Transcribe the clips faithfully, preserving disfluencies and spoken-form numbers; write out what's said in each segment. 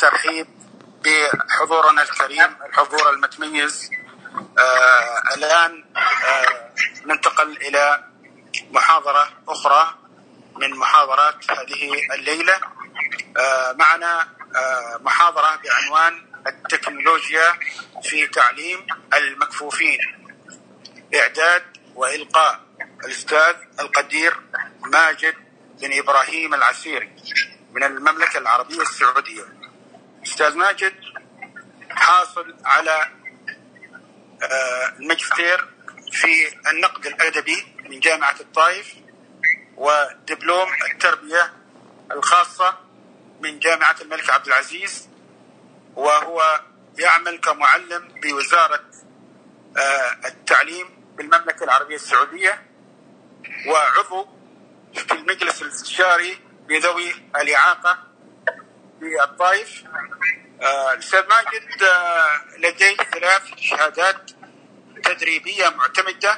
والترحيب بحضورنا الكريم، الحضور المتميز. آه الآن آه ننتقل إلى محاضرة أخرى من محاضرات هذه الليلة. آه معنا آه محاضرة بعنوان التكنولوجيا في تعليم المكفوفين، إعداد وإلقاء الأستاذ القدير ماجد بن إبراهيم العسيري من المملكة العربية السعودية. أستاذ ماجد حاصل على الماجستير في النقد الأدبي من جامعة الطائف، ودبلوم التربية الخاصة من جامعة الملك عبد العزيز، وهو يعمل كمعلم بوزارة التعليم بالمملكة العربية السعودية، وعضو في المجلس الاستشاري بذوي الإعاقة في الطائف. الأستاذ ماجد لديه ثلاث شهادات تدريبية معتمدة،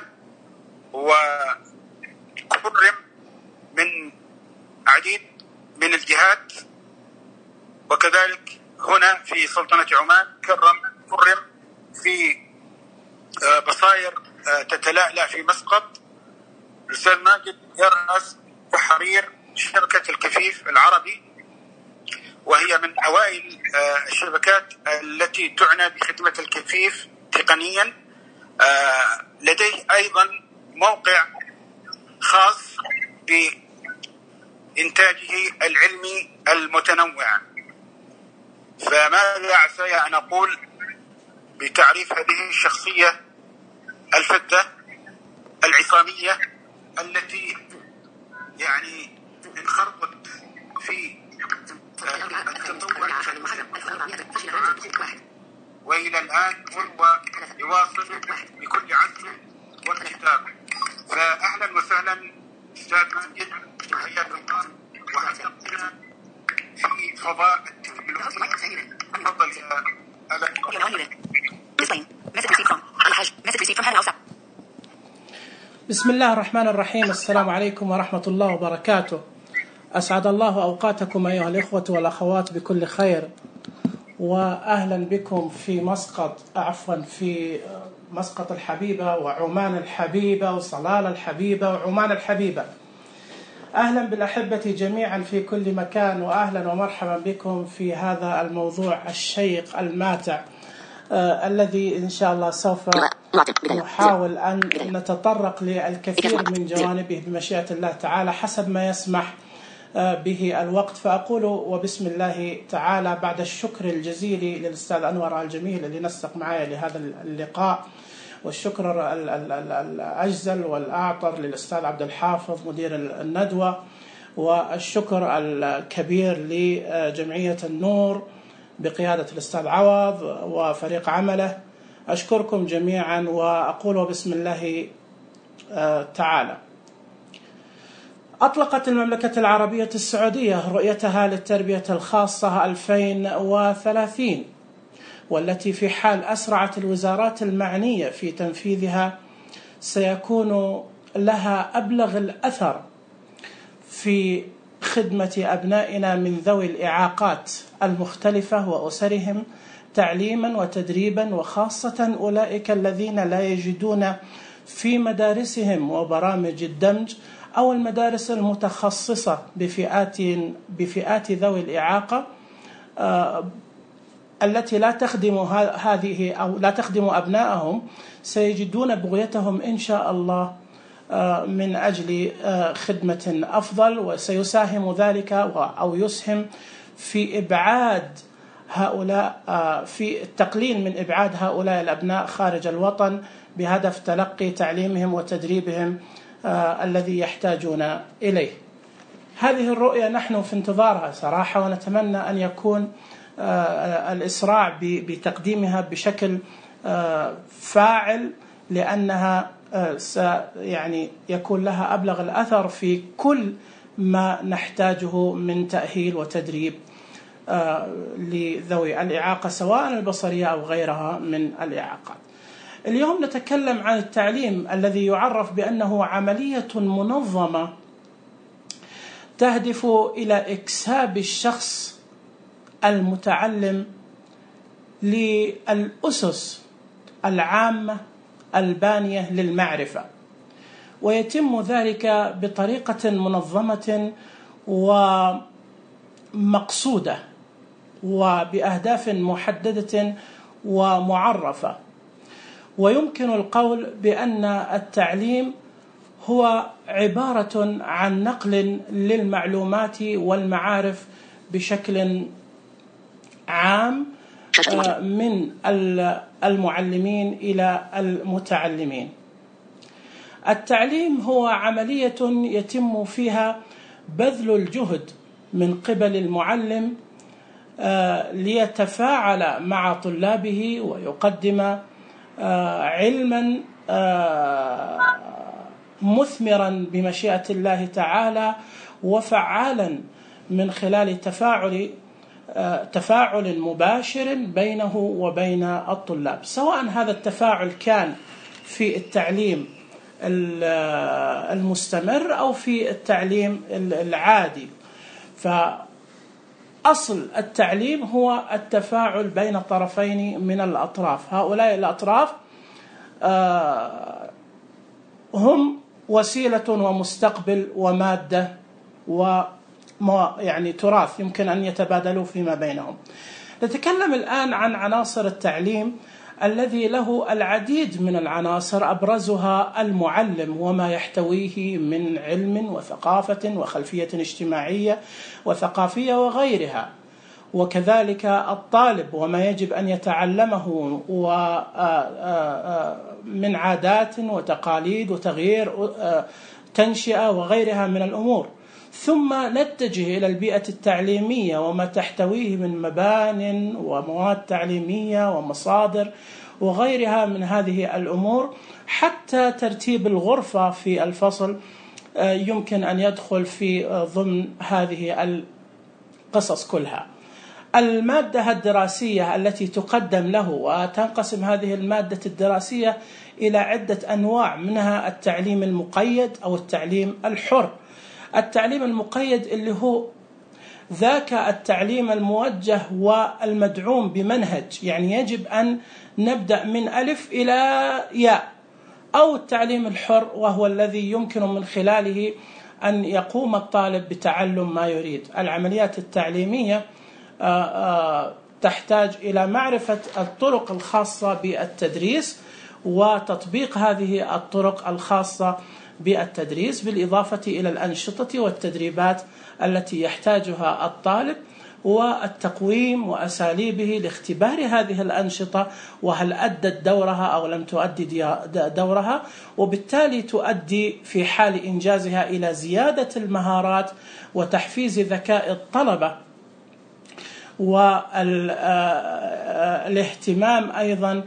وكرم من عديد من الجهات، وكذلك هنا في سلطنة عمان كرم كرم في بصائر تتلألأ في مسقط. الأستاذ ماجد يرأس تحرير شركة الكفيف العربي، وهي من أوائل الشبكات التي تعنى بخدمة الكفيف تقنيا. لديه أيضا موقع خاص بإنتاجه العلمي المتنوع. فماذا عسى أن أقول بتعريف هذه الشخصية الفذة العصامية التي يعني انخرطت في التطور وإلى الآن هو يواصل بكل عزم واكتتاب. فأهلا وسهلا أستاذ ماجد، حياك الله وحياك في فضاء التكنولوجيا. تفضل يا أبا. بسم الله الرحمن الرحيم. السلام عليكم ورحمة الله وبركاته. أسعد الله أوقاتكم أيها الإخوة والأخوات بكل خير، وأهلا بكم في مسقط عفوا في مسقط الحبيبة وعمان الحبيبة وصلالة الحبيبة وعمان الحبيبة. أهلا بالأحبة جميعا في كل مكان، وأهلا ومرحبا بكم في هذا الموضوع الشيق الماتع آه الذي إن شاء الله سوف نحاول أن نتطرق للكثير من جوانبه بمشيئة الله تعالى حسب ما يسمح به الوقت. فأقول وبسم الله تعالى بعد الشكر الجزيل للأستاذ أنور الجميل اللي نسق معي لهذا اللقاء، والشكر الأجزل والأعطر للأستاذ عبد الحافظ مدير الندوة، والشكر الكبير لجمعية النور بقيادة الأستاذ عوض وفريق عمله. أشكركم جميعا وأقول بسم الله تعالى. أطلقت المملكة العربية السعودية رؤيتها للتربية الخاصة ألفين وثلاثين، والتي في حال أسرعت الوزارات المعنية في تنفيذها سيكون لها أبلغ الأثر في خدمة أبنائنا من ذوي الإعاقات المختلفة وأسرهم تعليما وتدريبا، وخاصة أولئك الذين لا يجدون في مدارسهم وبرامج الدمج أو المدارس المتخصصة بفئات بفئات ذوي الإعاقة آه التي لا تخدم هذه أو لا تخدم أبنائهم، سيجدون بغيتهم إن شاء الله آه من أجل آه خدمة أفضل، وسيساهم ذلك أو يسهم في إبعاد هؤلاء آه في التقليل من إبعاد هؤلاء الأبناء خارج الوطن بهدف تلقي تعليمهم وتدريبهم آه الذي يحتاجون إليه. هذه الرؤية نحن في انتظارها صراحة، ونتمنى أن يكون آه الإسراع بتقديمها بشكل آه فاعل، لأنها آه يعني يكون لها أبلغ الأثر في كل ما نحتاجه من تأهيل وتدريب آه لذوي الإعاقة سواء البصرية أو غيرها من الإعاقات. اليوم نتكلم عن التعليم الذي يعرف بأنه عملية منظمة تهدف إلى إكساب الشخص المتعلم للأسس العامة البانية للمعرفة، ويتم ذلك بطريقة منظمة ومقصودة وبأهداف محددة ومعرفة. ويمكن القول بأن التعليم هو عبارة عن نقل للمعلومات والمعارف بشكل عام من المعلمين إلى المتعلمين. التعليم هو عملية يتم فيها بذل الجهد من قبل المعلم ليتفاعل مع طلابه ويقدم علما مثمرا بمشيئة الله تعالى وفعالا من خلال تفاعل تفاعل مباشر بينه وبين الطلاب، سواء هذا التفاعل كان في التعليم المستمر أو في التعليم العادي. فأصل التعليم هو التفاعل بين طرفين من الأطراف. هؤلاء الأطراف هم وسيلة ومستقبل ومادة و يعني تراث يمكن أن يتبادلوا فيما بينهم. نتكلم الآن عن عناصر التعليم الذي له العديد من العناصر، أبرزها المعلم وما يحتويه من علم وثقافة وخلفية اجتماعية وثقافية وغيرها، وكذلك الطالب وما يجب أن يتعلمه من عادات وتقاليد وتغيير تنشئة وغيرها من الأمور. ثم نتجه إلى البيئة التعليمية وما تحتويه من مبان ومواد تعليمية ومصادر وغيرها من هذه الأمور، حتى ترتيب الغرفة في الفصل يمكن أن يدخل في ضمن هذه القصص كلها. المادة الدراسية التي تقدم له، وتنقسم هذه المادة الدراسية إلى عدة أنواع، منها التعليم المقيد أو التعليم الحر. التعليم المقيد اللي هو ذاك التعليم الموجه والمدعوم بمنهج، يعني يجب أن نبدأ من ألف إلى ياء، أو التعليم الحر وهو الذي يمكن من خلاله أن يقوم الطالب بتعلم ما يريد. العمليات التعليمية تحتاج إلى معرفة الطرق الخاصة بالتدريس وتطبيق هذه الطرق الخاصة بالتدريس، بالإضافة إلى الأنشطة والتدريبات التي يحتاجها الطالب، والتقويم وأساليبه لاختبار هذه الأنشطة وهل أدت دورها أو لم تؤدي دورها، وبالتالي تؤدي في حال إنجازها إلى زيادة المهارات وتحفيز ذكاء الطلبة، والاهتمام أيضا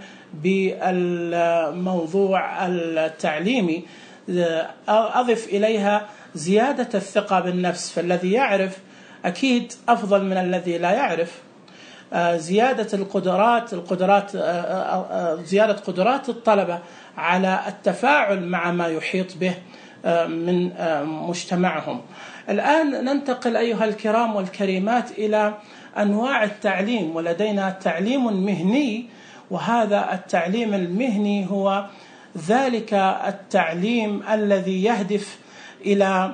بالموضوع التعليمي. أضف إليها زيادة الثقة بالنفس، فالذي يعرف أكيد أفضل من الذي لا يعرف. زيادة القدرات القدرات زيادة قدرات الطلبة على التفاعل مع ما يحيط به من مجتمعهم. الآن ننتقل أيها الكرام والكريمات إلى أنواع التعليم، ولدينا تعليم مهني، وهذا التعليم المهني هو ذلك التعليم الذي يهدف إلى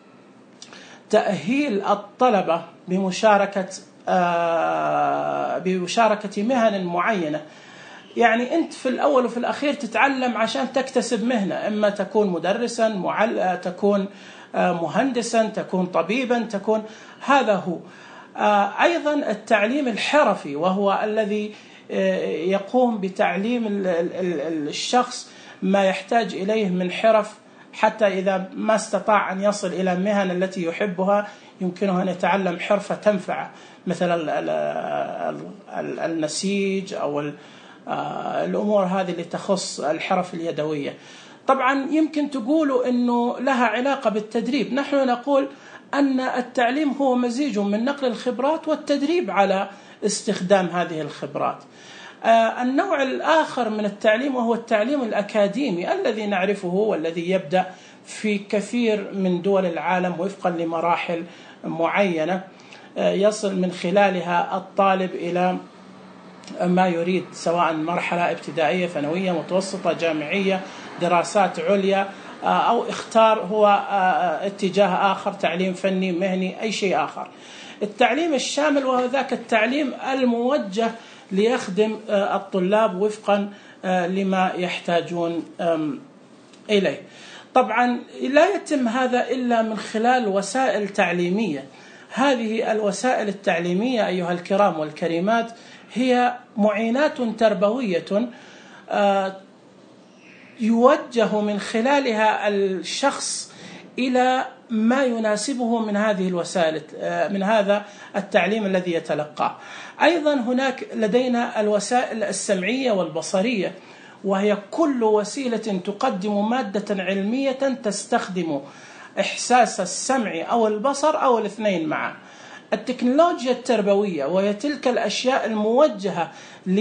تأهيل الطلبة بمشاركة بمشاركة مهن معينة. يعني أنت في الأول وفي الأخير تتعلم عشان تكتسب مهنة، إما تكون مدرسا، معل... تكون مهندسا، تكون طبيبا، تكون هذا هو. أيضا التعليم الحرفي وهو الذي يقوم بتعليم الشخص ما يحتاج إليه من حرف، حتى إذا ما استطاع أن يصل إلى المهن التي يحبها يمكنه أن يتعلم حرفة تنفع، مثل النسيج أو الأمور هذه اللي تخص الحرف اليدوية. طبعا يمكن تقولوا أنه لها علاقة بالتدريب، نحن نقول أن التعليم هو مزيج من نقل الخبرات والتدريب على استخدام هذه الخبرات. النوع الآخر من التعليم وهو التعليم الأكاديمي الذي نعرفه والذي يبدأ في كثير من دول العالم وفقا لمراحل معينة. يصل من خلالها الطالب إلى ما يريد، سواء مرحلة ابتدائية، ثانوية، متوسطة، جامعية، دراسات عليا، أو اختار هو اتجاه آخر، تعليم فني، مهني، أي شيء آخر. التعليم الشامل وهو ذاك التعليم الموجه ليخدم الطلاب وفقا لما يحتاجون إليه. طبعا لا يتم هذا إلا من خلال وسائل تعليمية. هذه الوسائل التعليمية أيها الكرام والكريمات هي معينات تربوية يوجه من خلالها الشخص إلى ما يناسبه من هذه الوسائل، من هذا التعليم الذي يتلقاه. أيضا هناك لدينا الوسائل السمعية والبصرية، وهي كل وسيلة تقدم مادة علمية تستخدم إحساس السمع أو البصر أو الاثنين معا. التكنولوجيا التربوية وهي تلك الأشياء الموجهة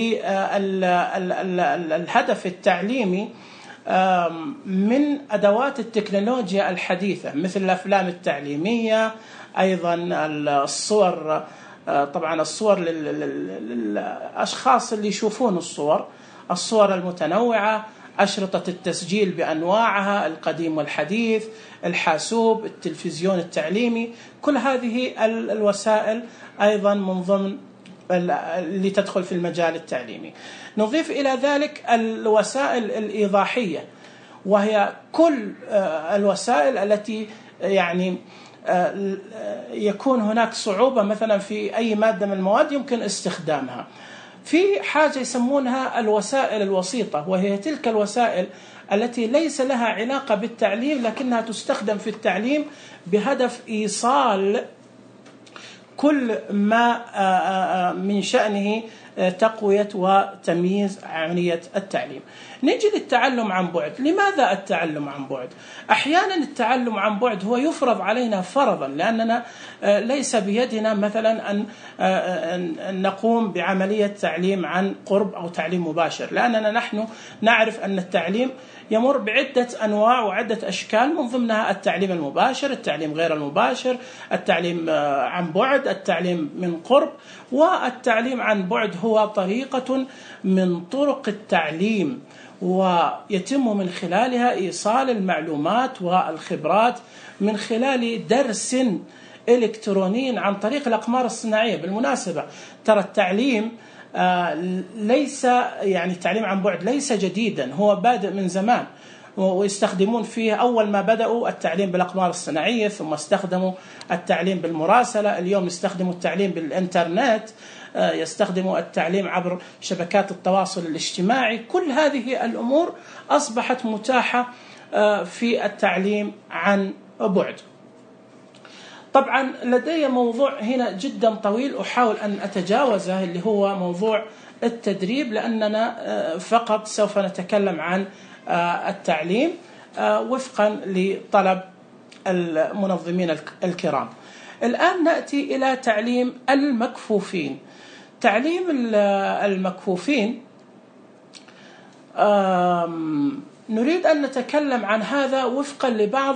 للهدف التعليمي من أدوات التكنولوجيا الحديثة، مثل الأفلام التعليمية، أيضا الصور، طبعا الصور للأشخاص اللي يشوفون الصور، الصور المتنوعة، أشرطة التسجيل بأنواعها القديم والحديث، الحاسوب، التلفزيون التعليمي، كل هذه الوسائل أيضا من ضمن اللي تدخل في المجال التعليمي. نضيف إلى ذلك الوسائل الإيضاحية، وهي كل الوسائل التي يعني يكون هناك صعوبة مثلا في أي مادة من المواد يمكن استخدامها. في حاجة يسمونها الوسائل الوسيطة، وهي تلك الوسائل التي ليس لها علاقة بالتعليم لكنها تستخدم في التعليم بهدف إيصال كل ما من شأنه تقوية وتمييز عملية التعليم. نجي للتعلم عن بعد. لماذا التعلم عن بعد؟ أحيانا التعلم عن بعد هو يفرض علينا فرضا، لأننا ليس بيدنا مثلا أن نقوم بعملية تعليم عن قرب أو تعليم مباشر، لأننا نحن نعرف أن التعليم يمر بعدة أنواع وعدة أشكال، من ضمنها التعليم المباشر، التعليم غير المباشر، التعليم عن بعد، التعليم من قرب. والتعليم عن بعد هو طريقة من طرق التعليم، ويتم من خلالها إيصال المعلومات والخبرات من خلال درس إلكتروني عن طريق الأقمار الصناعية. بالمناسبة ترى التعليم ليس يعني التعليم عن بعد ليس جديدا، هو بادئ من زمان، ويستخدمون فيه أول ما بدأوا التعليم بالأقمار الصناعية، ثم استخدموا التعليم بالمراسلة، اليوم يستخدموا التعليم بالإنترنت، يستخدموا التعليم عبر شبكات التواصل الاجتماعي. كل هذه الأمور أصبحت متاحة في التعليم عن بعد. طبعا لدي موضوع هنا جدا طويل أحاول أن أتجاوزه، اللي هو موضوع التدريب، لأننا فقط سوف نتكلم عن التعليم وفقا لطلب المنظمين الكرام. الآن نأتي إلى تعليم المكفوفين. تعليم المكفوفين نريد أن نتكلم عن هذا وفقا لبعض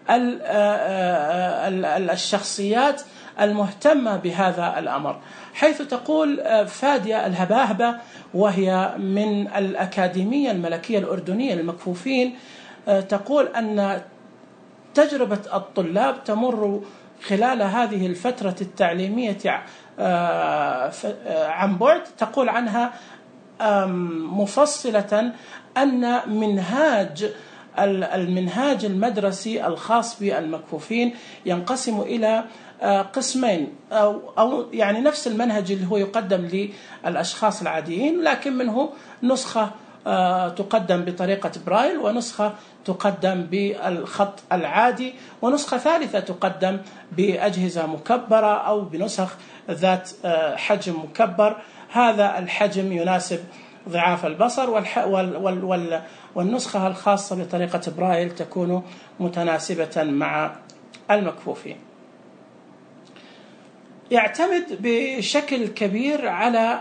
الشخصيات المهتمة بهذا الأمر، حيث تقول فادية الهباهبة، وهي من الأكاديمية الملكية الأردنية للمكفوفين، تقول أن تجربة الطلاب تمر خلال هذه الفترة التعليمية عن بعد، تقول عنها مفصلة أن منهاج المنهاج المدرسي الخاص بالمكفوفين ينقسم إلى قسمين، أو, أو يعني نفس المنهج اللي هو يقدم للأشخاص العاديين، لكن منه نسخة تقدم بطريقة برايل، ونسخة تقدم بالخط العادي، ونسخة ثالثة تقدم بأجهزة مكبرة أو بنسخ ذات حجم مكبر. هذا الحجم يناسب ضعاف البصر، والنسخة الخاصة بطريقة برايل تكون متناسبة مع المكفوفين. يعتمد بشكل كبير على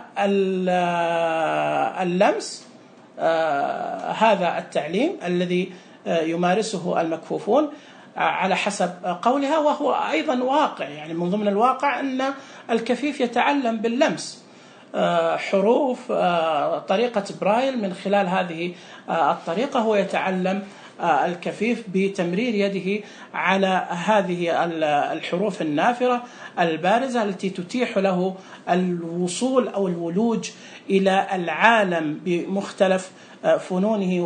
اللمس هذا التعليم الذي يمارسه المكفوفون. على حسب قولها، وهو أيضا واقع. يعني من ضمن الواقع أن الكفيف يتعلم باللمس حروف طريقة برايل، من خلال هذه الطريقة هو يتعلم الكفيف بتمرير يده على هذه الحروف النافرة البارزة التي تتيح له الوصول أو الولوج إلى العالم بمختلف فنونه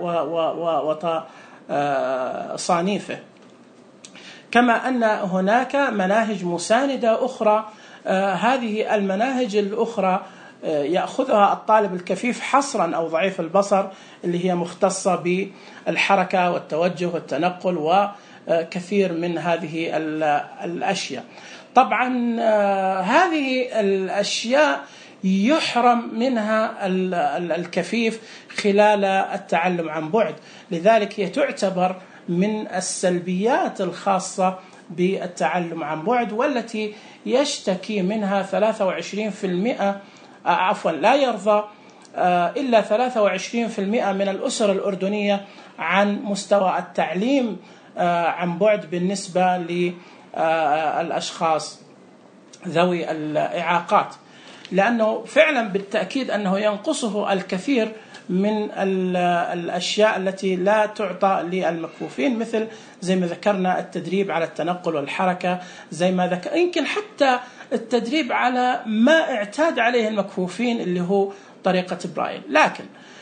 وتصانيفه. كما أن هناك مناهج مساندة أخرى، هذه المناهج الأخرى يأخذها الطالب الكفيف حصرا أو ضعيف البصر، اللي هي مختصة بالحركة والتوجه والتنقل وكثير من هذه الأشياء. طبعا هذه الأشياء يحرم منها الكفيف خلال التعلم عن بعد، لذلك هي تعتبر من السلبيات الخاصة بالتعلم عن بعد، والتي يشتكي منها ثلاثة وعشرين بالمئة عفوا لا يرضى إلا ثلاثة وعشرين بالمئة من الأسر الأردنية عن مستوى التعليم عن بعد بالنسبة للأشخاص ذوي الإعاقات، لأنه فعلا بالتأكيد أنه ينقصه الكثير من الأشياء التي لا تعطى للمكفوفين، مثل زي ما ذكرنا التدريب على التنقل والحركة، زي ما ذكر يمكن حتى التدريب على ما اعتاد عليه المكفوفين اللي هو طريقة برايل. لكن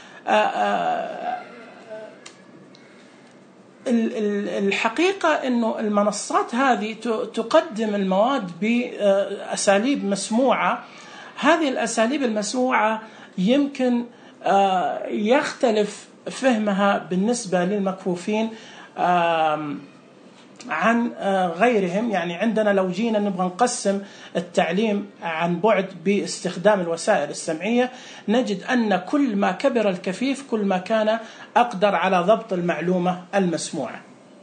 الحقيقة أنه المنصات هذه تقدم المواد بأساليب مسموعة. هذه الأساليب المسموعة يمكن يختلف فهمها بالنسبة للمكفوفين عن غيرهم. يعني عندنا لو جينا نبغى نقسم التعليم عن بعد باستخدام الوسائل السمعية، نجد أن كل ما كبر الكفيف كل ما كان أقدر على ضبط المعلومة المسموعة.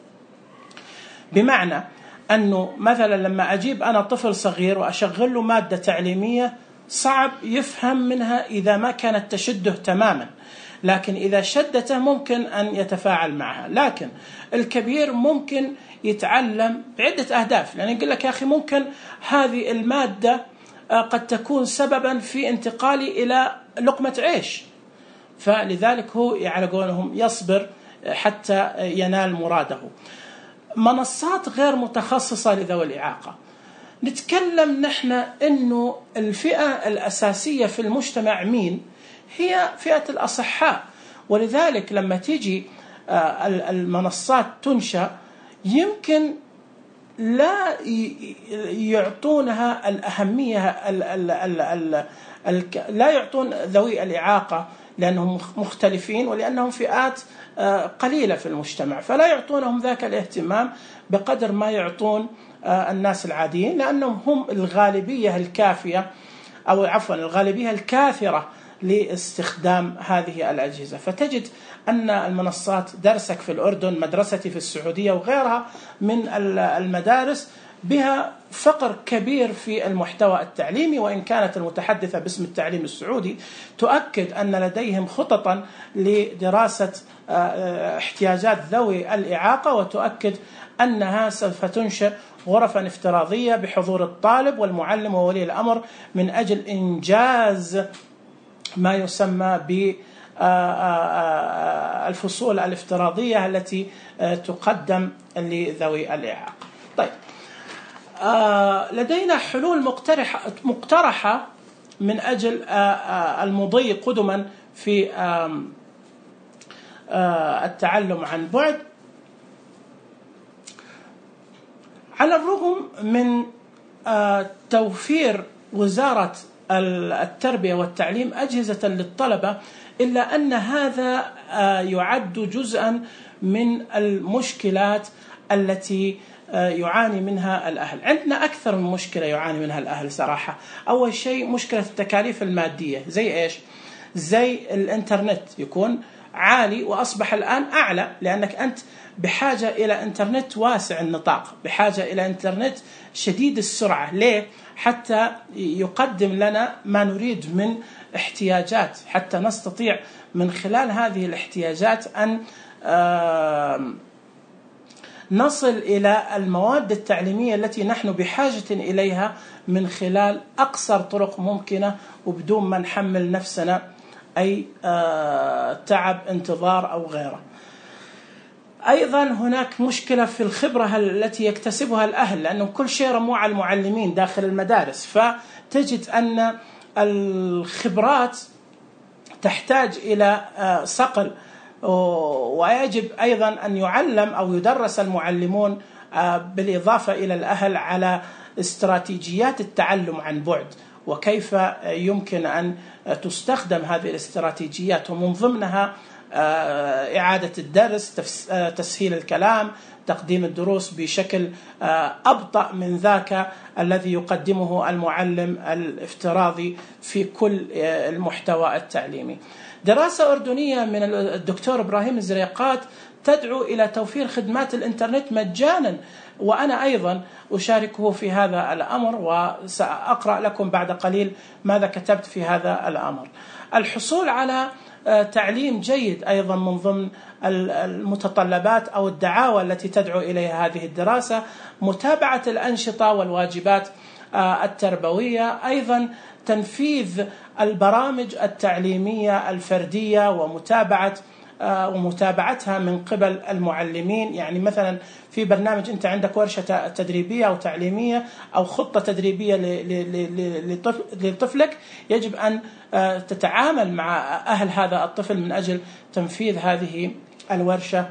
بمعنى أنه مثلا لما أجيب أنا طفل صغير وأشغل له مادة تعليمية، صعب يفهم منها إذا ما كانت تشده تماما، لكن إذا شدته ممكن أن يتفاعل معها. لكن الكبير ممكن يتعلم بعدة أهداف، لأن يقول لك يا أخي ممكن هذه المادة قد تكون سببا في انتقالي إلى لقمة عيش، فلذلك هو على قولهم يصبر حتى ينال مراده. منصات غير متخصصة لذوي الإعاقة، نتكلم نحن إنه الفئة الأساسية في المجتمع مين؟ هي فئة الأصحاء. ولذلك لما تيجي المنصات تنشأ يمكن لا يعطونها الأهمية، لا يعطون ذوي الإعاقة لأنهم مختلفين ولأنهم فئات قليلة في المجتمع، فلا يعطونهم ذاك الاهتمام بقدر ما يعطون الناس العاديين، لأنهم هم الغالبية الكافية أو عفوا الغالبية الكاثرة لاستخدام هذه الأجهزة. فتجد أن المنصات، درسك في الأردن، مدرستي في السعودية وغيرها من المدارس، بها فقر كبير في المحتوى التعليمي، وإن كانت المتحدثة باسم التعليم السعودي تؤكد أن لديهم خططا لدراسة احتياجات ذوي الإعاقة، وتؤكد أنها سوف تنشئ غرفا افتراضية بحضور الطالب والمعلم وولي الأمر من أجل إنجاز ما يسمى بالفصول الافتراضية التي تقدم لذوي الإعاقة. طيب، لدينا حلول مقترحة مقترحة من أجل المضي قدما في التعلم عن بعد. على الرغم من توفير وزارة التربية والتعليم أجهزة للطلبة، إلا أن هذا يعد جزءا من المشكلات التي يعاني منها الأهل. عندنا أكثر من مشكلة يعاني منها الأهل صراحة. أول شيء مشكلة التكاليف المادية، زي إيش؟ زي الإنترنت يكون عالي وأصبح الآن أعلى، لأنك أنت بحاجة إلى إنترنت واسع النطاق، بحاجة إلى إنترنت شديد السرعة. ليه؟ حتى يقدم لنا ما نريد من احتياجات، حتى نستطيع من خلال هذه الاحتياجات أن نصل إلى المواد التعليمية التي نحن بحاجة إليها من خلال أقصر طرق ممكنة وبدون ما نحمل نفسنا أي تعب انتظار أو غيره. أيضا هناك مشكلة في الخبرة التي يكتسبها الأهل، لأنه كل شيء رموه على المعلمين داخل المدارس، فتجد أن الخبرات تحتاج إلى صقل، ويجب أيضا أن يعلم أو يدرس المعلمون بالإضافة إلى الأهل على استراتيجيات التعلم عن بعد، وكيف يمكن أن تستخدم هذه الاستراتيجيات، ومن ضمنها إعادة الدرس، تسهيل الكلام، تقديم الدروس بشكل أبطأ من ذاك الذي يقدمه المعلم الافتراضي في كل المحتوى التعليمي. دراسة أردنية من الدكتور إبراهيم الزريقات تدعو إلى توفير خدمات الإنترنت مجانا، وأنا أيضا أشاركه في هذا الأمر، وسأقرأ لكم بعد قليل ماذا كتبت في هذا الأمر. الحصول على تعليم جيد أيضا من ضمن المتطلبات أو الدعاوى التي تدعو إليها هذه الدراسة. متابعة الأنشطة والواجبات التربوية، أيضا تنفيذ البرامج التعليمية الفردية ومتابعة ومتابعتها من قبل المعلمين. يعني مثلا في برنامج أنت عندك ورشة تدريبية أو تعليمية أو خطة تدريبية لطفلك، يجب أن تتعامل مع أهل هذا الطفل من أجل تنفيذ هذه الورشة،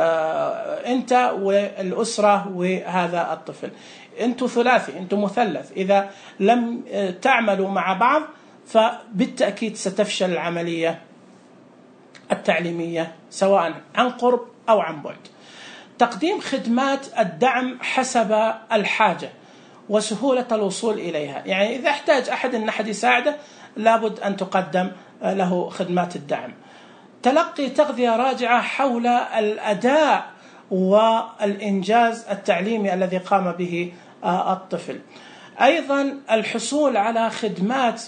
أنت والأسرة وهذا الطفل. أنتم ثلاثي، أنتم مثلث، إذا لم تعملوا مع بعض فبالتأكيد ستفشل العملية التعليمية سواء عن قرب أو عن بعد. تقديم خدمات الدعم حسب الحاجة وسهولة الوصول إليها، يعني إذا احتاج أحد أن أحد يساعده لابد أن تقدم له خدمات الدعم. تلقي تغذية راجعة حول الأداء والإنجاز التعليمي الذي قام به الطفل. أيضا الحصول على خدمات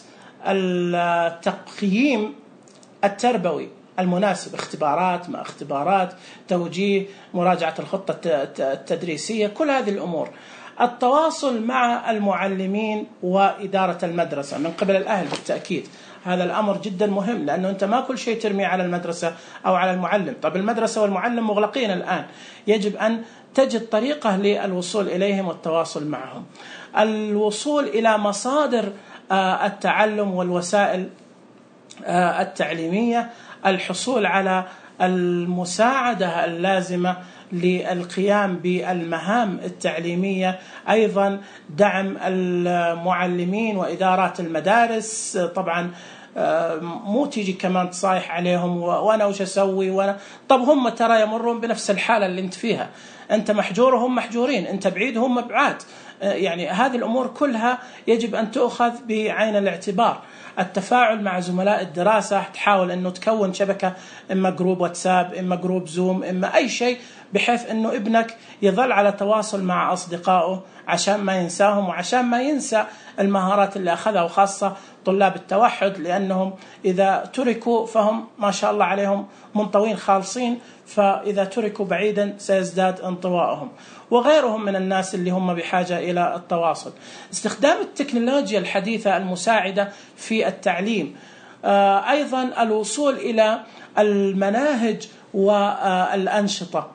التقييم التربوي المناسب، اختبارات ما اختبارات، توجيه، مراجعة الخطة التدريسية، كل هذه الأمور. التواصل مع المعلمين وإدارة المدرسة من قبل الأهل بالتأكيد، هذا الأمر جدا مهم، لأنه أنت ما كل شيء ترمي على المدرسة أو على المعلم. طب المدرسة والمعلم مغلقين الآن، يجب أن تجد طريقة للوصول إليهم والتواصل معهم. الوصول إلى مصادر التعلم والوسائل التعليمية، الحصول على المساعدة اللازمة للقيام بالمهام التعليمية، أيضا دعم المعلمين وإدارات المدارس. طبعا مو تيجي كمان تصايح عليهم وأنا وش أسوي وأنا، طب هم ترى يمرون بنفس الحالة اللي أنت فيها، أنت محجور وهم محجورين، أنت بعيد وهم بعاد. يعني هذه الأمور كلها يجب أن تؤخذ بعين الاعتبار. التفاعل مع زملاء الدراسة، تحاول أنه تكون شبكة، إما جروب واتساب، إما جروب زوم، إما أي شيء، بحيث أنه ابنك يظل على تواصل مع أصدقائه عشان ما ينساهم وعشان ما ينسى المهارات اللي أخذها، وخاصة طلاب التوحد، لأنهم إذا تركوا فهم ما شاء الله عليهم منطوين خالصين، فإذا تركوا بعيدا سيزداد انطوائهم، وغيرهم من الناس اللي هم بحاجة إلى التواصل. استخدام التكنولوجيا الحديثة المساعدة في التعليم، أيضا الوصول إلى المناهج والأنشطة.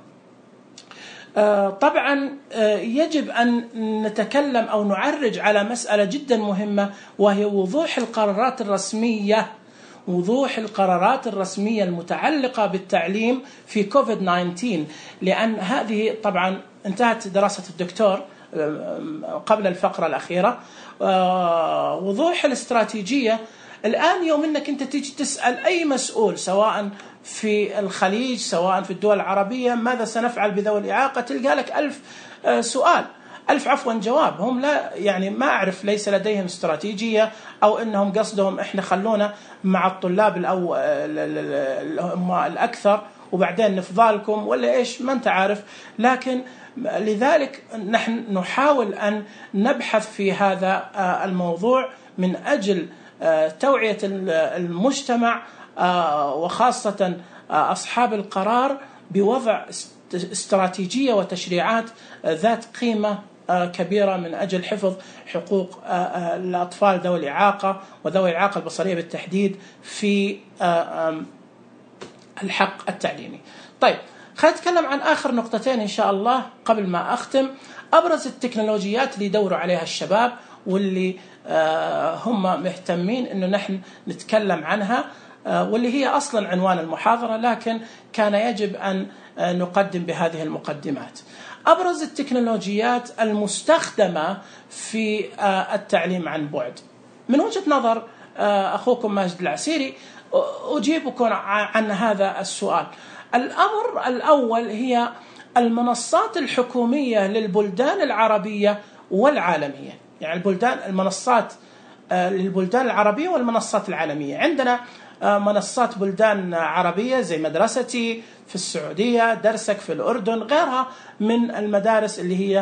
طبعا يجب أن نتكلم أو نعرج على مسألة جدا مهمة، وهي وضوح القرارات الرسمية وضوح القرارات الرسمية المتعلقة بالتعليم في كوفيد تسعة عشر، لأن هذه طبعا انتهت دراسة الدكتور قبل الفقرة الأخيرة. وضوح الاستراتيجية الآن، يوم أنك أنت تيجي تسأل أي مسؤول سواء في الخليج سواء في الدول العربية ماذا سنفعل بذوي الإعاقة، تلقى لك ألف سؤال، ألف عفوا جواب. هم لا يعني ما أعرف، ليس لديهم استراتيجية، أو إنهم قصدهم إحنا خلونا مع الطلاب الأو الأكثر وبعدين نفضلكم، ولا إيش ما أنت عارف. لكن لذلك نحن نحاول أن نبحث في هذا الموضوع من أجل توعية المجتمع وخاصة أصحاب القرار بوضع استراتيجية وتشريعات ذات قيمة كبيرة من أجل حفظ حقوق الأطفال ذوي الإعاقة وذوي الإعاقة البصرية بالتحديد في الحق التعليمي. طيب، خلينا نتكلم عن آخر نقطتين إن شاء الله قبل ما أختم. أبرز التكنولوجيات اللي يدوروا عليها الشباب واللي هم مهتمين إنه نحن نتكلم عنها، واللي هي أصلا عنوان المحاضرة، لكن كان يجب أن نقدم بهذه المقدمات. أبرز التكنولوجيات المستخدمة في التعليم عن بعد من وجهة نظر أخوكم ماجد العسيري أجيبكم عن هذا السؤال. الأمر الأول هي المنصات الحكومية للبلدان العربية والعالمية، يعني البلدان المنصات للبلدان العربية والمنصات العالمية. عندنا منصات بلدان عربية زي مدرستي في السعودية، درسك في الأردن، غيرها من المدارس اللي هي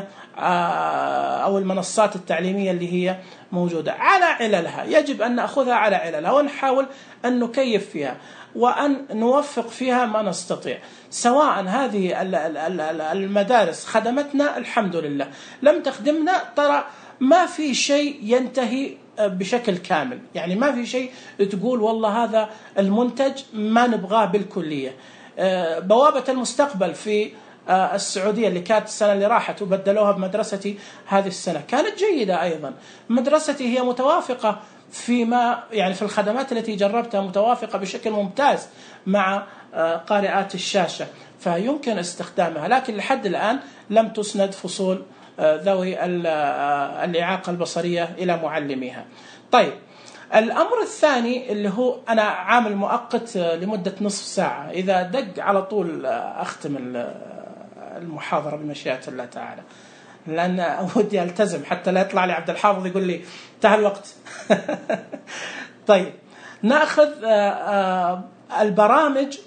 أو المنصات التعليمية اللي هي موجودة على عللها. يجب أن نأخذها على عللها ونحاول أن نكيف فيها وأن نوفق فيها ما نستطيع، سواء هذه المدارس خدمتنا الحمد لله، لم تخدمنا ترى ما في شيء ينتهي بشكل كامل، يعني ما في شيء تقول والله هذا المنتج ما نبغاه بالكلية. بوابة المستقبل في السعودية اللي كانت السنة اللي راحت وبدلوها بمدرستي هذه السنة كانت جيدة أيضا. مدرستي هي متوافقة فيما يعني في الخدمات التي جربتها، متوافقة بشكل ممتاز مع قارئات الشاشة، فيمكن استخدامها، لكن لحد الآن لم تسند فصول ذوي الإعاقة البصرية إلى معلميها. طيب، الأمر الثاني اللي هو أنا عامل مؤقت لمدة نصف ساعة، إذا دق على طول أختم المحاضرة بمشيئة الله تعالى، لأن ودي ألتزم حتى لا يطلع لي عبد الحافظ يقول لي انتهى الوقت. طيب، نأخذ البرامج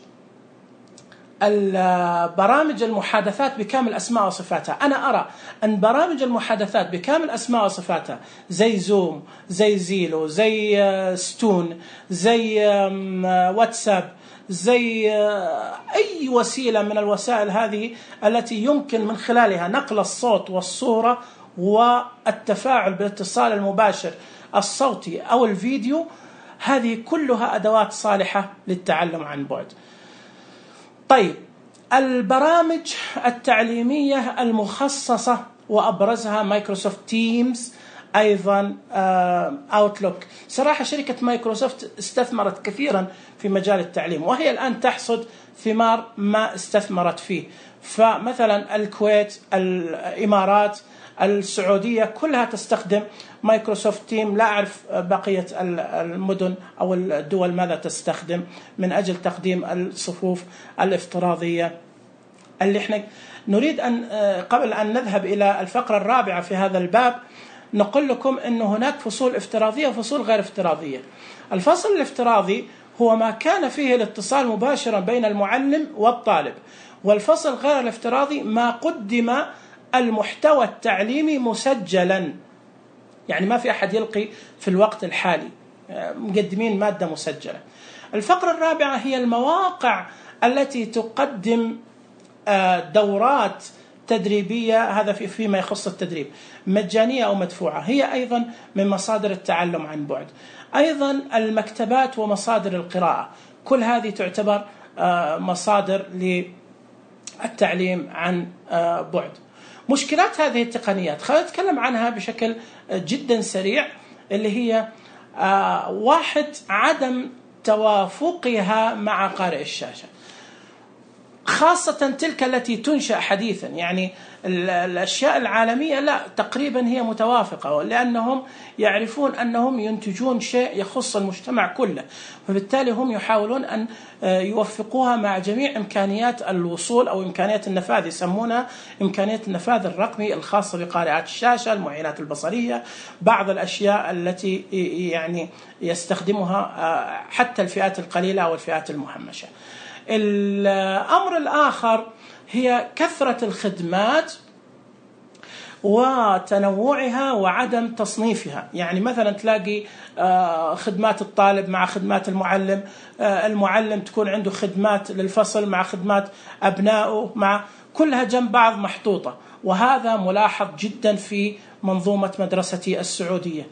البرامج المحادثات بكامل أسماء وصفاتها. أنا أرى أن برامج المحادثات بكامل أسماء وصفاتها زي زوم، زي زيلو، زي ستون، زي واتساب، زي أي وسيلة من الوسائل هذه التي يمكن من خلالها نقل الصوت والصورة والتفاعل بالاتصال المباشر الصوتي أو الفيديو، هذه كلها أدوات صالحة للتعلم عن بعد. طيب، البرامج التعليمية المخصصة وأبرزها مايكروسوفت تيمز، أيضا أوتلوك. صراحة شركة مايكروسوفت استثمرت كثيرا في مجال التعليم، وهي الآن تحصد ثمار ما استثمرت فيه. فمثلا الكويت، الإمارات، السعودية كلها تستخدم مايكروسوفت تيم. لا أعرف بقية المدن أو الدول ماذا تستخدم من أجل تقديم الصفوف الافتراضية اللي احنا نريد أن قبل أن نذهب إلى الفقرة الرابعة في هذا الباب نقول لكم أن هناك فصول افتراضية وفصول غير افتراضية. الفصل الافتراضي هو ما كان فيه الاتصال مباشرا بين المعلم والطالب، والفصل غير الافتراضي ما قدم المحتوى التعليمي مسجلا، يعني ما في أحد يلقي في الوقت الحالي، مقدمين مادة مسجلة. الفقرة الرابعة هي المواقع التي تقدم دورات تدريبية، هذا فيما يخص التدريب، مجانية أو مدفوعة، هي أيضا من مصادر التعلم عن بعد. أيضا المكتبات ومصادر القراءة، كل هذه تعتبر مصادر للتعليم عن بعد. مشكلات هذه التقنيات خلينا نتكلم عنها بشكل جدا سريع، اللي هي واحد، عدم توافقها مع قارئ الشاشة، خاصة تلك التي تنشأ حديثا. يعني الأشياء العالمية لا تقريبا هي متوافقة، لأنهم يعرفون أنهم ينتجون شيء يخص المجتمع كله، فبالتالي هم يحاولون أن يوفقوها مع جميع إمكانيات الوصول أو إمكانيات النفاذ، يسمونها إمكانيات النفاذ الرقمي الخاصة بقارئات الشاشة، المعينات البصرية، بعض الأشياء التي يعني يستخدمها حتى الفئات القليلة أو الفئات المهمشة. الأمر الآخر هي كثرة الخدمات وتنوعها وعدم تصنيفها. يعني مثلا تلاقي خدمات الطالب مع خدمات المعلم، المعلم تكون عنده خدمات للفصل مع خدمات أبنائه، مع كلها جنب بعض محطوطة، وهذا ملاحظ جدا في منظومة مدرستي السعودية.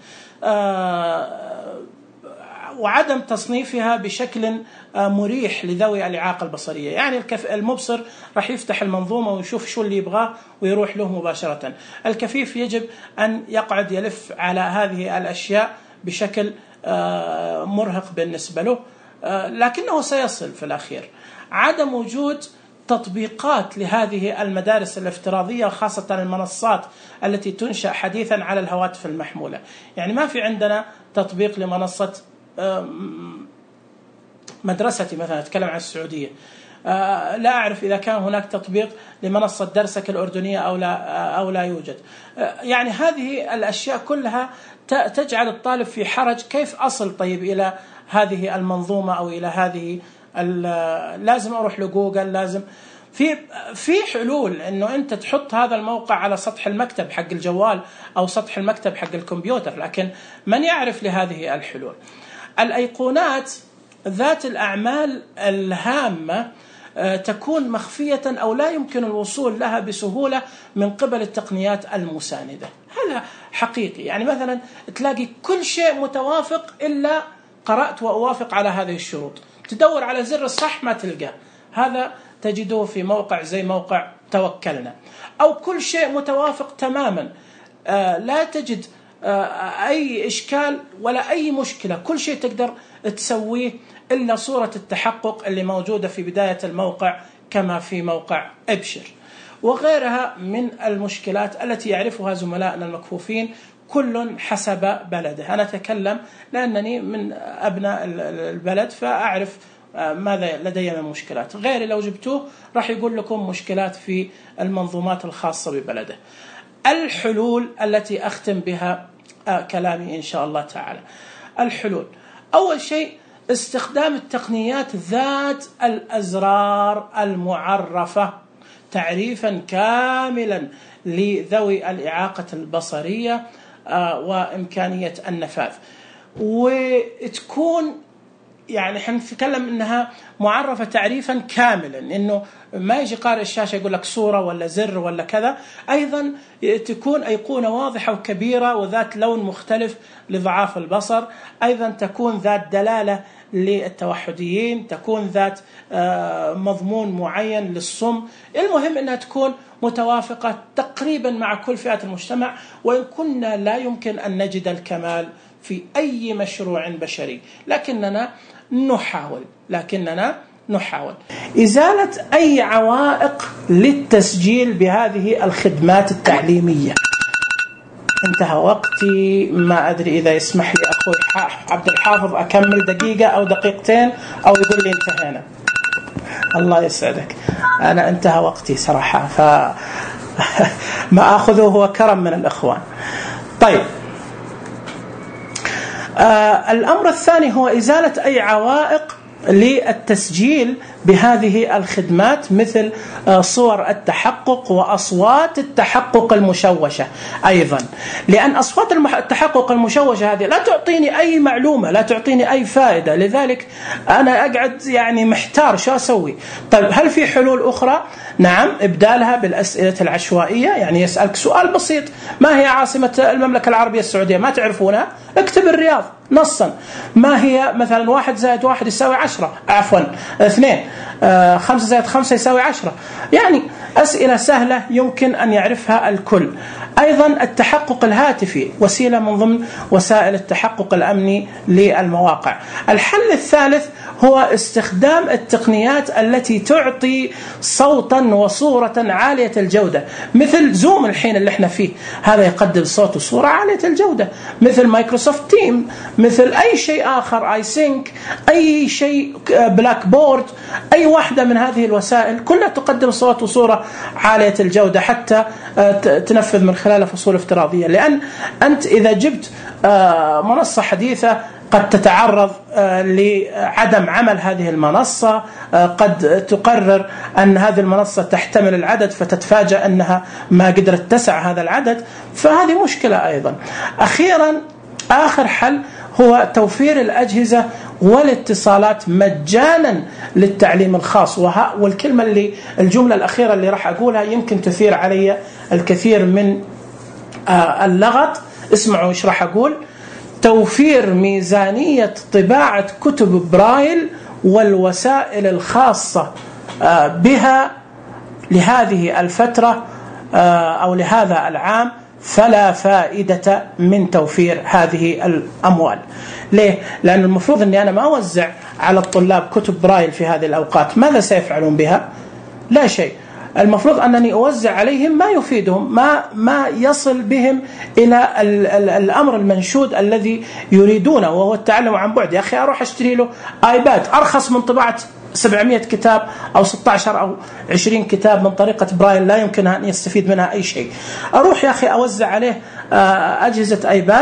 وعدم تصنيفها بشكل مريح لذوي الإعاقة البصرية. يعني المبصر راح يفتح المنظومة ويشوف شو اللي يبغاه ويروح له مباشرة. الكفيف يجب أن يقعد يلف على هذه الأشياء بشكل مرهق بالنسبة له، لكنه سيصل في الأخير. عدم وجود تطبيقات لهذه المدارس الافتراضية، خاصة المنصات التي تنشأ حديثا على الهواتف المحمولة. يعني ما في عندنا تطبيق لمنصة مدرستي مثلا، أتكلم عن السعودية، لا أعرف إذا كان هناك تطبيق لمنصة درسك الأردنية أو لا أو لا يوجد. يعني هذه الأشياء كلها تجعل الطالب في حرج، كيف أصل طيب إلى هذه المنظومة أو إلى هذه، لازم أروح لجوجل، لازم في في حلول إنه أنت تحط هذا الموقع على سطح المكتب حق الجوال أو سطح المكتب حق الكمبيوتر، لكن من يعرف لهذه الحلول؟ الأيقونات ذات الأعمال الهامة تكون مخفية أو لا يمكن الوصول لها بسهولة من قبل التقنيات المساندة. هذا حقيقي. يعني مثلا تلاقي كل شيء متوافق إلا قرأت وأوافق على هذه الشروط، تدور على زر الصح ما تلقاه. هذا تجده في موقع زي موقع توكلنا. أو كل شيء متوافق تماما، لا تجد أي إشكال ولا أي مشكلة، كل شيء تقدر تسويه إلا صورة التحقق اللي موجودة في بداية الموقع كما في موقع أبشر، وغيرها من المشكلات التي يعرفها زملائنا المكفوفين كل حسب بلده. أنا أتكلم لأنني من أبناء البلد فأعرف ماذا لدي من مشكلات. غيري لو جبتوه راح يقول لكم مشكلات في المنظومات الخاصة ببلده. الحلول التي أختم بها كلامي إن شاء الله تعالى، الحلول أول شيء استخدام التقنيات ذات الأزرار المعرفة تعريفا كاملا لذوي الإعاقة البصرية وإمكانية النفاذ، وتكون يعني حنتكلم إنها معرفة تعريفا كاملا، إنه ما يجي قارئ الشاشة يقول لك صورة ولا زر ولا كذا. أيضا تكون أيقونة واضحة وكبيرة وذات لون مختلف لضعاف البصر. أيضا تكون ذات دلالة للتوحديين، تكون ذات مضمون معين للصم. المهم أنها تكون متوافقة تقريبا مع كل فئات المجتمع، وإن كنا لا يمكن أن نجد الكمال في أي مشروع بشري، لكننا نحاول لكننا نحاول إزالة أي عوائق للتسجيل بهذه الخدمات التعليمية. انتهى وقتي، ما أدري إذا يسمح لي أخوي عبد الحافظ أكمل دقيقة أو دقيقتين أو يقول لي انتهينا. الله يسعدك، أنا انتهى وقتي صراحة، فما أخذه هو كرم من الأخوان. طيب، آه الأمر الثاني هو إزالة أي عوائق للتسجيل بهذه الخدمات، مثل صور التحقق وأصوات التحقق المشوشة أيضا، لأن أصوات التحقق المشوشة هذه لا تعطيني أي معلومة، لا تعطيني أي فائدة، لذلك أنا أقعد يعني محتار شو أسوي. طيب، هل في حلول أخرى؟ نعم، إبدالها بالأسئلة العشوائية. يعني يسألك سؤال بسيط: ما هي عاصمة المملكة العربية السعودية؟ ما تعرفونها؟ اكتب الرياض نصا. ما هي مثلا واحد زائد واحد يساوي عشرة، عفوا اثنين، آه خمسة زائد خمسة يساوي عشرة. يعني أسئلة سهلة يمكن أن يعرفها الكل. أيضا التحقق الهاتفي وسيلة من ضمن وسائل التحقق الأمني للمواقع. الحل الثالث هو استخدام التقنيات التي تعطي صوتا وصورة عالية الجودة، مثل زوم الحين اللي احنا فيه، هذا يقدم صوت وصورة عالية الجودة، مثل مايكروسوفت تيم، مثل أي شيء آخر، آي سينك، أي شيء، بلاك بورد، أي واحدة من هذه الوسائل كلها تقدم صوت وصورة عالية الجودة حتى تنفذ من خلالها فصول افتراضية. لأن أنت إذا جبت منصة حديثة قد تتعرض لعدم عمل هذه المنصة، قد تقرر أن هذه المنصة تحتمل العدد فتتفاجأ أنها ما قدرت تسع هذا العدد، فهذه مشكلة أيضا. أخيرا آخر حل هو توفير الأجهزة والاتصالات مجانا للتعليم الخاص. والكلمة اللي الجملة الأخيرة اللي راح أقولها يمكن تثير علي الكثير من اللغط. اسمعوا إيش راح أقول: توفير ميزانية طباعة كتب برايل والوسائل الخاصة بها لهذه الفترة أو لهذا العام، فلا فائدة من توفير هذه الأموال. ليه؟ لأن المفروض أني أنا ما أوزع على الطلاب كتب برايل في هذه الأوقات. ماذا سيفعلون بها؟ لا شيء. المفروض أنني أوزع عليهم ما يفيدهم، ما ما يصل بهم إلى ال ال الأمر المنشود الذي يريدونه، وهو التعلم عن بعد. يا أخي أروح أشتري له آيباد أرخص من طباعة سبعمائة كتاب أو ستة عشر أو عشرين كتاب من طريقة برايل لا يمكن أن يستفيد منها أي شيء. أروح يا أخي أوزع عليه أجهزة آيباد،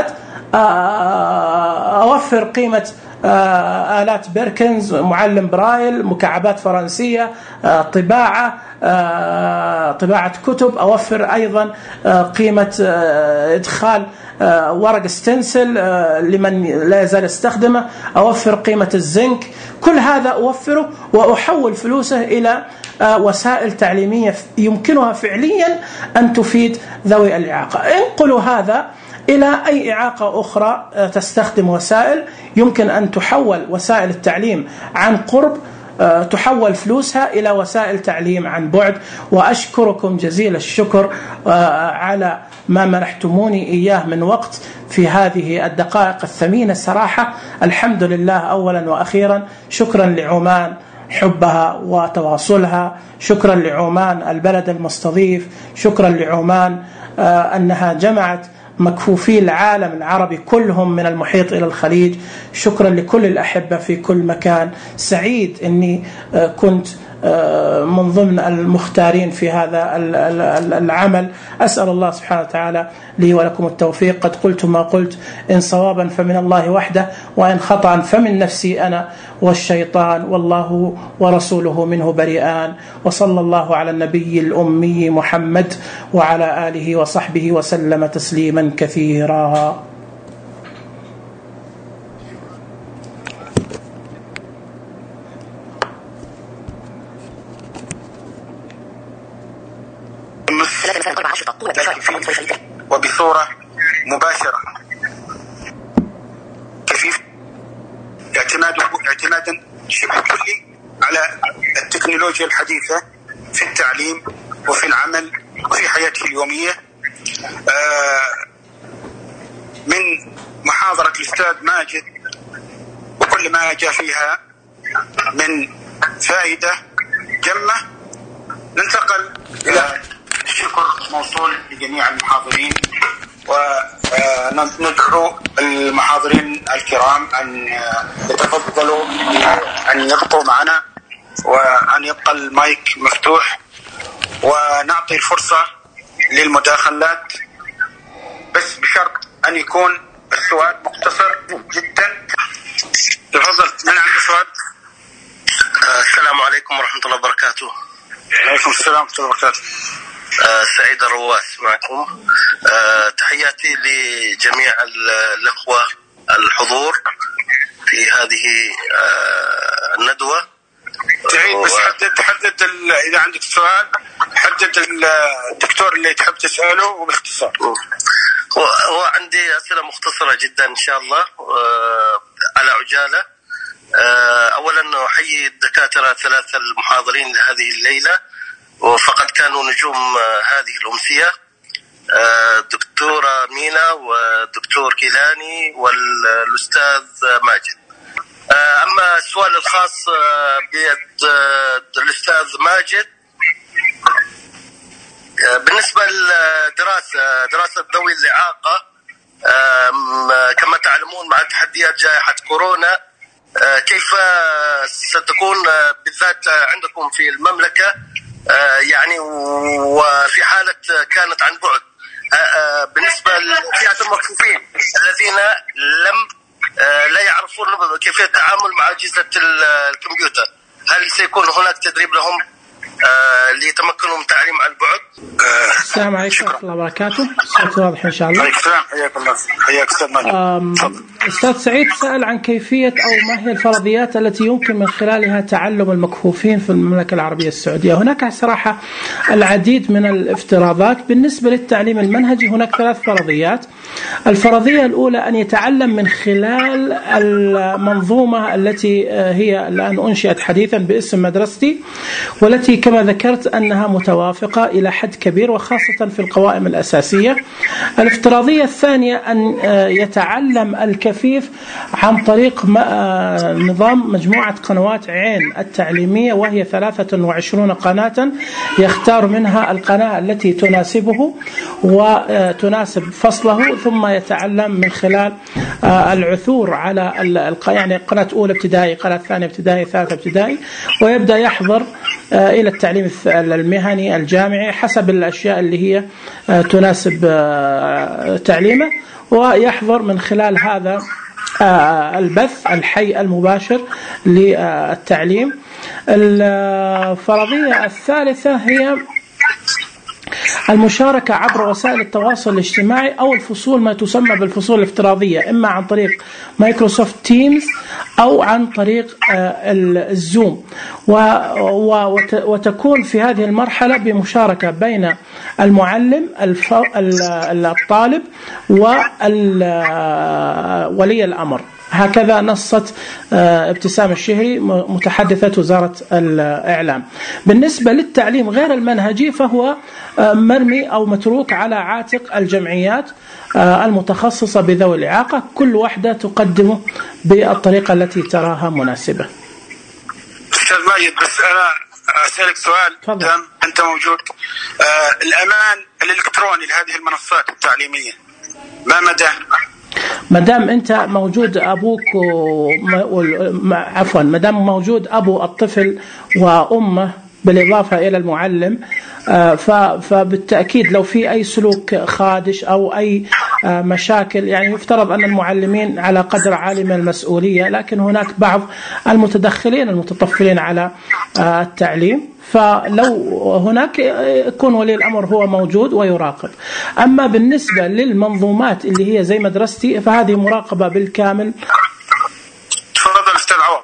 أوفر قيمة آلات بيركنز، معلم برايل، مكعبات فرنسية، طباعة طباعة كتب، أوفر أيضا قيمة إدخال ورق ستنسل لمن لا يزال يستخدمه، أوفر قيمة الزنك. كل هذا أوفره وأحول فلوسه إلى وسائل تعليمية يمكنها فعليا أن تفيد ذوي الإعاقة. انقلوا هذا إلى أي إعاقة أخرى تستخدم وسائل، يمكن أن تحول وسائل التعليم عن قرب، تحول فلوسها إلى وسائل تعليم عن بعد. وأشكركم جزيل الشكر على ما منحتموني إياه من وقت في هذه الدقائق الثمينة صراحة. الحمد لله أولا وأخيرا. شكرا لعمان حبها وتواصلها، شكرا لعمان البلد المستضيف، شكرا لعمان أنها جمعت مكفوفي العالم العربي كلهم من المحيط إلى الخليج. شكرا لكل الأحبة في كل مكان. سعيد أني كنت من ضمن المختارين في هذا العمل. أسأل الله سبحانه وتعالى لي ولكم التوفيق. قد قلت ما قلت، إن صوابا فمن الله وحده، وإن خطأ فمن نفسي أنا والشيطان، والله ورسوله منه بريئان. وصلى الله على النبي الأمي محمد وعلى آله وصحبه وسلم تسليما كثيرا. وبصورة مباشرة كفيف اعتمادا اعتمادا شبه كلي على التكنولوجيا الحديثة في التعليم وفي العمل وفي حياته اليومية. من محاضرة الأستاذ ماجد وكل ما جاء فيها من فائدة جمة، ننتقل إلى الشكر موصول لجميع المحاضرين، وندعو المحاضرين الكرام أن يتفضلوا أن يبقوا معنا وأن يبقى المايك مفتوح، ونعطي الفرصة للمداخلات، بس بشرط أن يكون السؤال مختصر جدا. تفضل، من عنده سؤال؟ السلام عليكم ورحمة الله وبركاته. عليكم السلام ورحمة الله وبركاته. آه سعيد الرواس معكم. آه تحياتي لجميع الأخوة الحضور في هذه آه الندوة. تعيد بس حدد حدد إذا عندك سؤال حدد الدكتور اللي تحب تسأله وباختصار. هو, هو عندي أسئلة مختصرة جدا إن شاء الله آه على عجالة. آه أولا أحيي الدكاترة ثلاثة المحاضرين لهذه الليلة، وفقد كانوا نجوم هذه الأمسية، دكتورة مينا ودكتور كيلاني والأستاذ ماجد. أما السؤال الخاص بيد الأستاذ ماجد بالنسبة للدراسة دراسة ذوي الإعاقة، كما تعلمون مع تحديات جائحة كورونا كيف ستكون بالذات عندكم في المملكة، يعني وفي حالة كانت عن بعد بالنسبة لفئة المكفوفين الذين لم لا يعرفون كيفية التعامل مع أجهزة الكمبيوتر، هل سيكون هناك تدريب لهم ليتمكنوا من تعليم عن البعد؟ السلام عليكم ورحمة الله وبركاته. صوت واضح إن شاء الله. عليكم السلام، حياك الله. حياك أستاذ ماجد. أستاذ سعيد سأل عن كيفية أو ما هي الفرضيات التي يمكن من خلالها تعلم المكفوفين في المملكة العربية السعودية. هناك صراحة العديد من الافتراضات. بالنسبة للتعليم المنهجي هناك ثلاث فرضيات. الفرضية الأولى أن يتعلم من خلال المنظومة التي هي الآن أنشئت حديثا باسم مدرستي، والتي كما ذكرت أنها متوافقة إلى حد كبير وخاصة في القوائم الأساسية. الافتراضية الثانية أن يتعلم الكفيف عن طريق نظام مجموعة قنوات عين التعليمية، وهي ثلاثة وعشرين قناة يختار منها القناة التي تناسبه وتناسب فصله، ثم يتعلم من خلال العثور على يعني قناة أولى ابتدائي، قناة ثانية ابتدائي، ثالثة ابتدائي، ويبدأ يحضر إلى التعليم المهني الجامعي حسب الأشياء اللي هي تناسب تعليمه، ويحضر من خلال هذا البث الحي المباشر للتعليم. الفرضية الثالثة هي المشاركة عبر وسائل التواصل الاجتماعي أو الفصول، ما تسمى بالفصول الافتراضية، إما عن طريق مايكروسوفت تيمز أو عن طريق الزوم، وتكون في هذه المرحلة بمشاركة بين المعلم الطالب وولي الأمر. هكذا نصت ابتسام الشهري متحدثة وزارة الإعلام. بالنسبة للتعليم غير المنهجي فهو مرمي أو متروك على عاتق الجمعيات المتخصصة بذوي الإعاقة، كل واحدة تقدمه بالطريقة التي تراها مناسبة. أستاذ ماجد، بس أنا أسألك سؤال. فضل. أنت موجود، آه الأمان الإلكتروني لهذه المنصات التعليمية ما مدى؟ ما دام أنت موجود أبوك و... عفوا ما دام موجود أبو الطفل وأمه بالإضافة إلى المعلم، فبالتأكيد لو في أي سلوك خادش أو أي مشاكل، يعني يفترض أن المعلمين على قدر عالي من المسؤولية، لكن هناك بعض المتدخلين المتطفلين على التعليم، فلو هناك يكون ولي الأمر هو موجود ويراقب. أما بالنسبة للمنظومات اللي هي زي مدرستي فهذه مراقبة بالكامل. تفضل أستاذ عوض.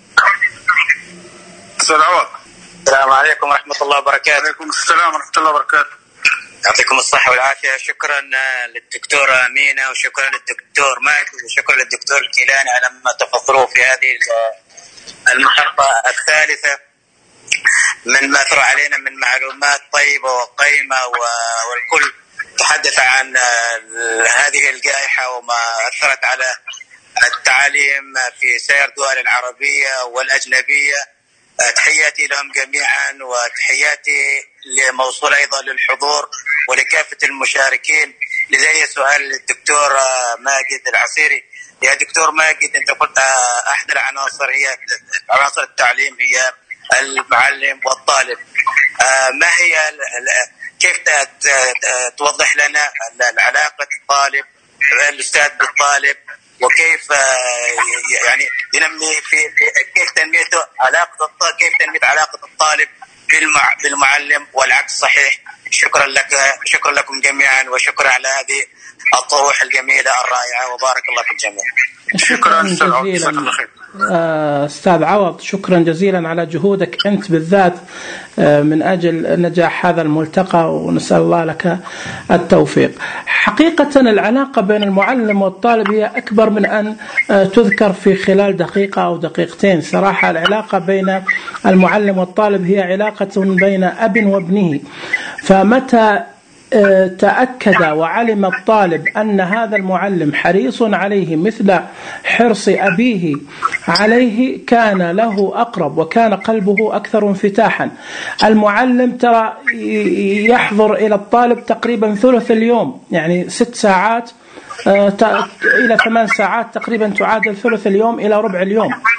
أستاذ عوض. السلام عليكم ورحمة الله وبركاته. وعليكم السلام ورحمة الله وبركاته. يعطيكم الصحة والعافية. شكرا للدكتورة أمينة وشكرا للدكتور ماجد وشكرا للدكتور الكيلاني على ما تفضلوا في هذه المحطة الثالثة من ما أثر علينا من معلومات طيبة وقيمة، والكل تحدث عن هذه الجائحة وما أثرت على التعليم في سائر الدول العربية والأجنبية. تحياتي لهم جميعا وتحياتي لموصول أيضا للحضور ولكافة المشاركين. لدي سؤال للدكتور ماجد العصيري. يا دكتور ماجد، أنت قلت أحد العناصر هي عناصر التعليم هي المعلم والطالب، ما هي كيف توضح لنا علاقة الطالب الأستاذ بالطالب، وكيف يعني ينمي في كيف تنميته علاقة كيف تنمية علاقة الطالب بالمعلم والعكس صحيح. شكرا لك، شكرا لكم جميعا، وشكرا على هذه الطروح الجميلة الرائعة، وبارك الله في الجميع. شكرا جزيلا أستاذ عوض، شكرا جزيلا على جهودك أنت بالذات من أجل نجاح هذا الملتقى، ونسأل الله لك التوفيق. حقيقة العلاقة بين المعلم والطالب هي أكبر من أن تذكر في خلال دقيقة أو دقيقتين. صراحة العلاقة بين المعلم والطالب هي علاقة بين أب وابنه، فمتى تأكد وعلم الطالب أن هذا المعلم حريص عليه مثل حرص أبيه عليه كان له أقرب وكان قلبه أكثر انفتاحا. المعلم ترى يحضر إلى الطالب تقريبا ثلث اليوم، يعني ست ساعات إلى ثمان ساعات تقريبا تعادل ثلث اليوم إلى ربع اليوم،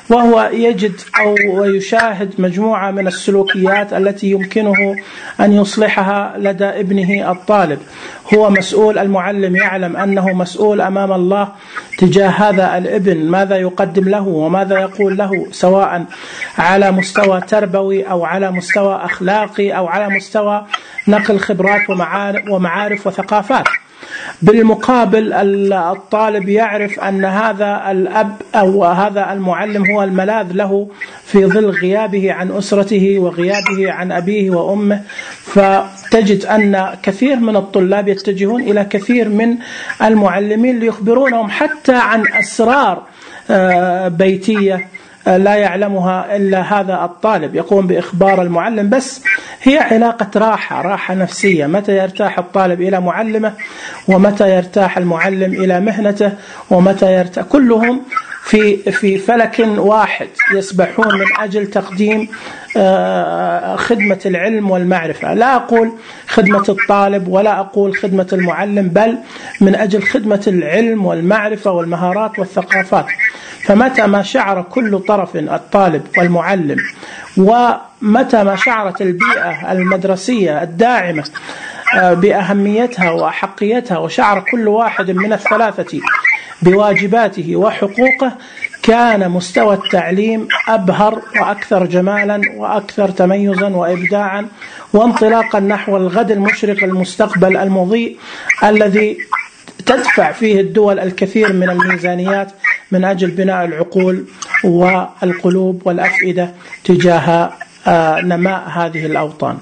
وهو يجد أو يشاهد مجموعة من السلوكيات التي يمكنه أن يصلحها لدى ابنه الطالب. هو مسؤول، المعلم يعلم أنه مسؤول أمام الله تجاه هذا الابن، ماذا يقدم له وماذا يقول له، سواء على مستوى تربوي أو على مستوى أخلاقي أو على مستوى نقل خبرات ومعارف وثقافات. بالمقابل الطالب يعرف أن هذا الأب أو هذا المعلم هو الملاذ له في ظل غيابه عن أسرته وغيابه عن أبيه وأمه. فتجد أن كثير من الطلاب يتجهون إلى كثير من المعلمين ليخبرونهم حتى عن أسرار بيتية لا يعلمها إلا هذا الطالب، يقوم بإخبار المعلم. بس هي علاقة راحة راحة نفسية، متى يرتاح الطالب إلى معلمه ومتى يرتاح المعلم إلى مهنته ومتى يرتاح، كلهم في في فلك واحد يسبحون من أجل تقديم خدمة العلم والمعرفة. لا أقول خدمة الطالب ولا أقول خدمة المعلم، بل من أجل خدمة العلم والمعرفة والمهارات والثقافات. فمتى ما شعر كل طرف، الطالب والمعلم، ومتى ما شعرت البيئة المدرسية الداعمة بأهميتها وأحقيتها، وشعر كل واحد من الثلاثة بواجباته وحقوقه، كان مستوى التعليم أبهر وأكثر جمالا وأكثر تميزا وإبداعا وانطلاقا نحو الغد المشرق، المستقبل المضيء الذي تدفع فيه الدول الكثير من الميزانيات من أجل بناء العقول والقلوب والأفئدة تجاه نماء هذه الأوطان.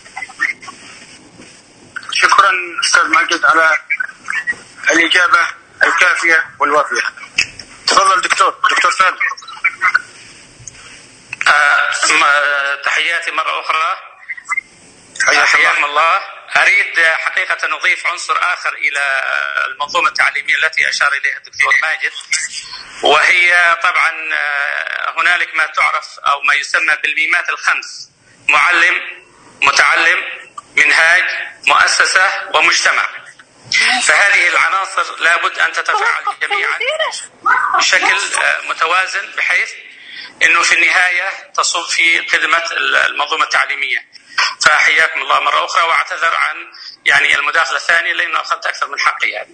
شكرا أستاذ ماجد على الإجابة الكافية والوافية. تفضل دكتور دكتور سعد. آه تحياتي مرة أخرى، حياكم الله. أريد حقيقة أن أضيف عنصر آخر إلى المنظومة التعليمية التي أشار إليها الدكتور ماجد، وهي طبعا هنالك ما تعرف أو ما يسمى بالميمات الخمس: معلم، متعلم، منهاج، مؤسسة، ومجتمع. فهذه العناصر لابد أن تتفاعل جميعا بشكل متوازن بحيث أنه في النهاية تصب في خدمة المنظومة التعليمية. فحياكم الله مرة أخرى، واعتذر عن يعني المداخلة الثانية لأنه أخذت أكثر من حقي يعني.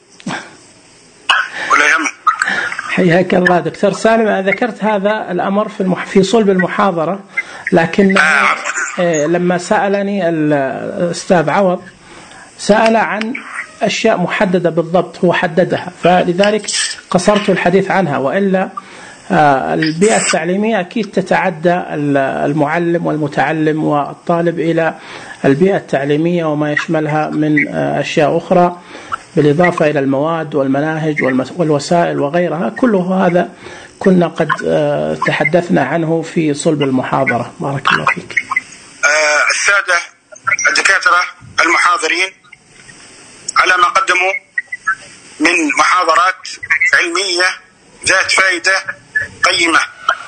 ولا يهمك. حياك الله دكتور سالم. أنا ذكرت هذا الأمر في المح... في صلب المحاضرة، لكن آه لما سألني الأستاذ عوض سأل عن أشياء محددة بالضبط، هو حددها، فلذلك قصرت الحديث عنها. وإلا البيئة التعليمية أكيد تتعدى المعلم والمتعلم والطالب إلى البيئة التعليمية وما يشملها من أشياء أخرى، بالإضافة إلى المواد والمناهج والوسائل وغيرها. كله هذا كنا قد تحدثنا عنه في صلب المحاضرة. بارك الله فيك. السادة الدكاترة المحاضرين على ما قدموا من محاضرات علمية ذات فائدة قيمة،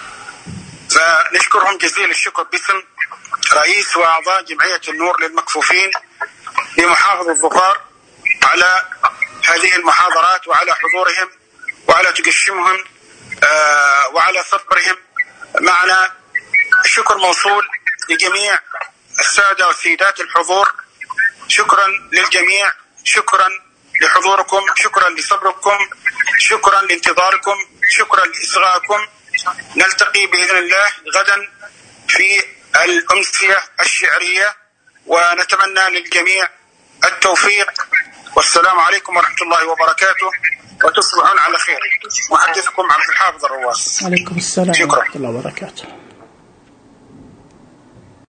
فنشكرهم جزيل الشكر باسم رئيس وأعضاء جمعية النور للمكفوفين لمحافظة ظفار على هذه المحاضرات وعلى حضورهم وعلى تقشمهم وعلى صبرهم معنا. الشكر موصول لجميع السادة والسيدات الحضور. شكرا للجميع، شكرا لحضوركم، شكرا لصبركم، شكرا لانتظاركم، شكرا لإصغائكم. نلتقي بإذن الله غدا في الأمسية الشعرية، ونتمنى للجميع التوفيق. والسلام عليكم ورحمة الله وبركاته، وتصبحون على خير. محدثكم عبد الحافظ الرواس. عليكم السلام ورحمة الله وبركاته.